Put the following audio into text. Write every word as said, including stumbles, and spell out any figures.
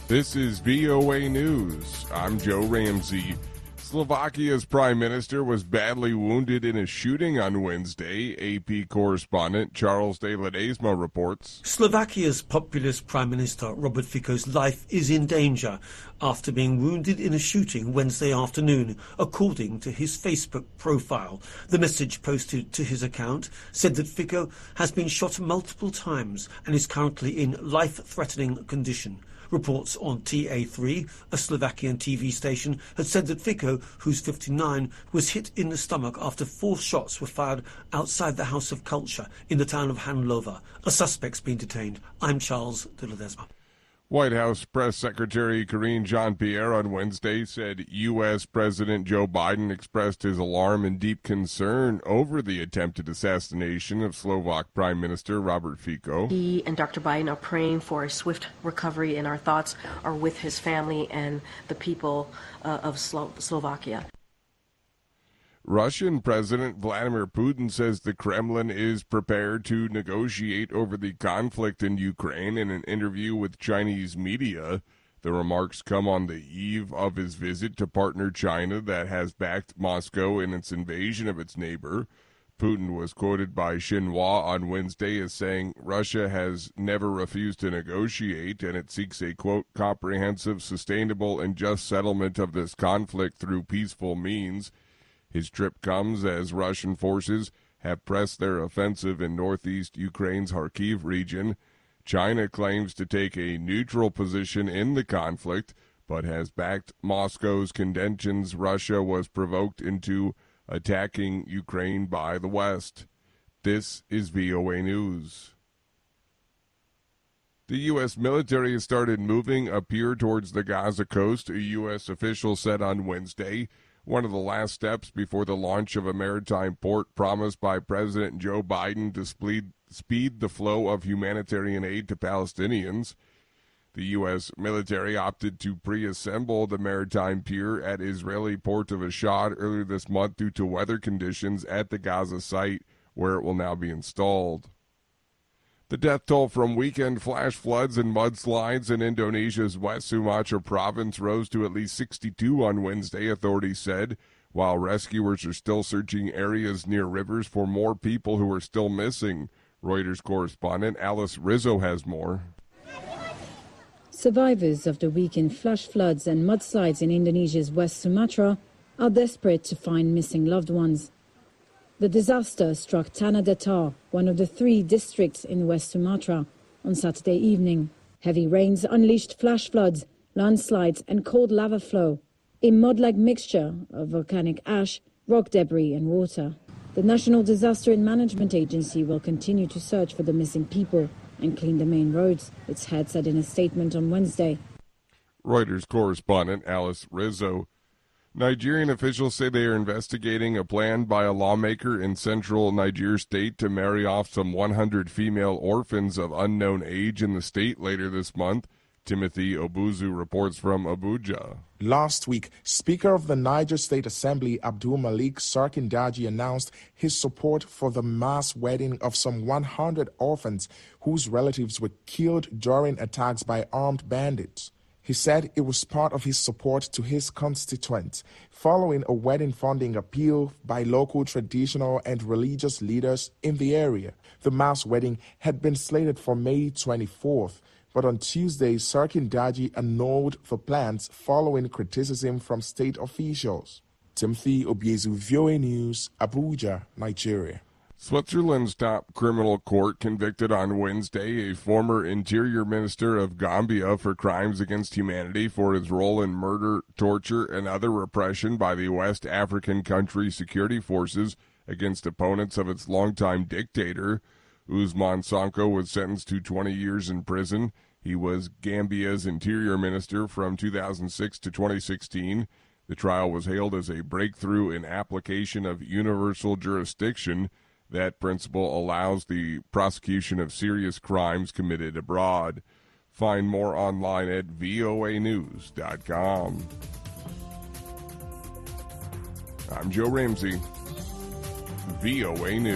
This is V O A News. I'm Joe Ramsey. Slovakia's prime minister was badly wounded in a shooting on Wednesday. A P correspondent Charles de Ledesma reports. Slovakia's populist prime minister Robert Fico's life is in danger after being wounded in a shooting Wednesday afternoon, according to his Facebook profile. The message posted to his account said that Fico has been shot multiple times and is currently in life-threatening condition. Reports on T A three, a Slovakian T V station, had said that Fico, who's fifty-nine, was hit in the stomach after four shots were fired outside the House of Culture in the town of Handlova. A suspect's been detained. I'm Charles de Ledesma. White House Press Secretary Karine Jean-Pierre on Wednesday said U S. President Joe Biden expressed his alarm and deep concern over the attempted assassination of Slovak Prime Minister Robert Fico. He and Doctor Biden are praying for a swift recovery, and our thoughts are with his family and the people uh, of Slo- Slovakia. Russian President Vladimir Putin says the Kremlin is prepared to negotiate over the conflict in Ukraine in an interview with Chinese media. The remarks come on the eve of his visit to partner China that has backed Moscow in its invasion of its neighbor. Putin was quoted by Xinhua on Wednesday as saying Russia has never refused to negotiate and it seeks a, quote, comprehensive, sustainable, and just settlement of this conflict through peaceful means. His trip comes as Russian forces have pressed their offensive in northeast Ukraine's Kharkiv region. China claims to take a neutral position in the conflict, but has backed Moscow's contentions Russia was provoked into attacking Ukraine by the West. This is V O A News. The U S military has started moving up here towards the Gaza coast, a U S official said on Wednesday. One of the last steps before the launch of a maritime port promised by President Joe Biden to speed, speed the flow of humanitarian aid to Palestinians. The U S military opted to pre-assemble the maritime pier at Israeli port of Ashdod earlier this month due to weather conditions at the Gaza site, where it will now be installed. The death toll from weekend flash floods and mudslides in Indonesia's West Sumatra province rose to at least sixty-two on Wednesday, authorities said, while rescuers are still searching areas near rivers for more people who are still missing. Reuters correspondent Alice Rizzo has more. Survivors of the weekend flash floods and mudslides in Indonesia's West Sumatra are desperate to find missing loved ones. The disaster struck Tanah Datar, one of the three districts in West Sumatra, on Saturday evening. Heavy rains unleashed flash floods, landslides and cold lava flow, a mud-like mixture of volcanic ash, rock debris and water. The National Disaster and Management Agency will continue to search for the missing people and clean the main roads, its head said in a statement on Wednesday. Reuters correspondent Alice Rizzo. Nigerian officials say they are investigating a plan by a lawmaker in central Niger state to marry off some one hundred female orphans of unknown age in the state later this month. Timothy Obuzu reports from Abuja. Last week, Speaker of the Niger State Assembly Abdul Malik Sarkindaji announced his support for the mass wedding of some one hundred orphans whose relatives were killed during attacks by armed bandits. He said it was part of his support to his constituents, following a wedding funding appeal by local traditional and religious leaders in the area. The mass wedding had been slated for May twenty-fourth, but on Tuesday, Sarkindaji annulled the plans following criticism from state officials. Timothy Obiezu, V O A News, Abuja, Nigeria. Switzerland's top criminal court convicted on Wednesday a former interior minister of Gambia for crimes against humanity for his role in murder, torture, and other repression by the West African country's security forces against opponents of its longtime dictator. Ousmane Sonko was sentenced to twenty years in prison. He was Gambia's interior minister from two thousand six to twenty sixteen. The trial was hailed as a breakthrough in application of universal jurisdiction. That principle allows the prosecution of serious crimes committed abroad. Find more online at V O A news dot com. I'm Joe Ramsey, V O A News.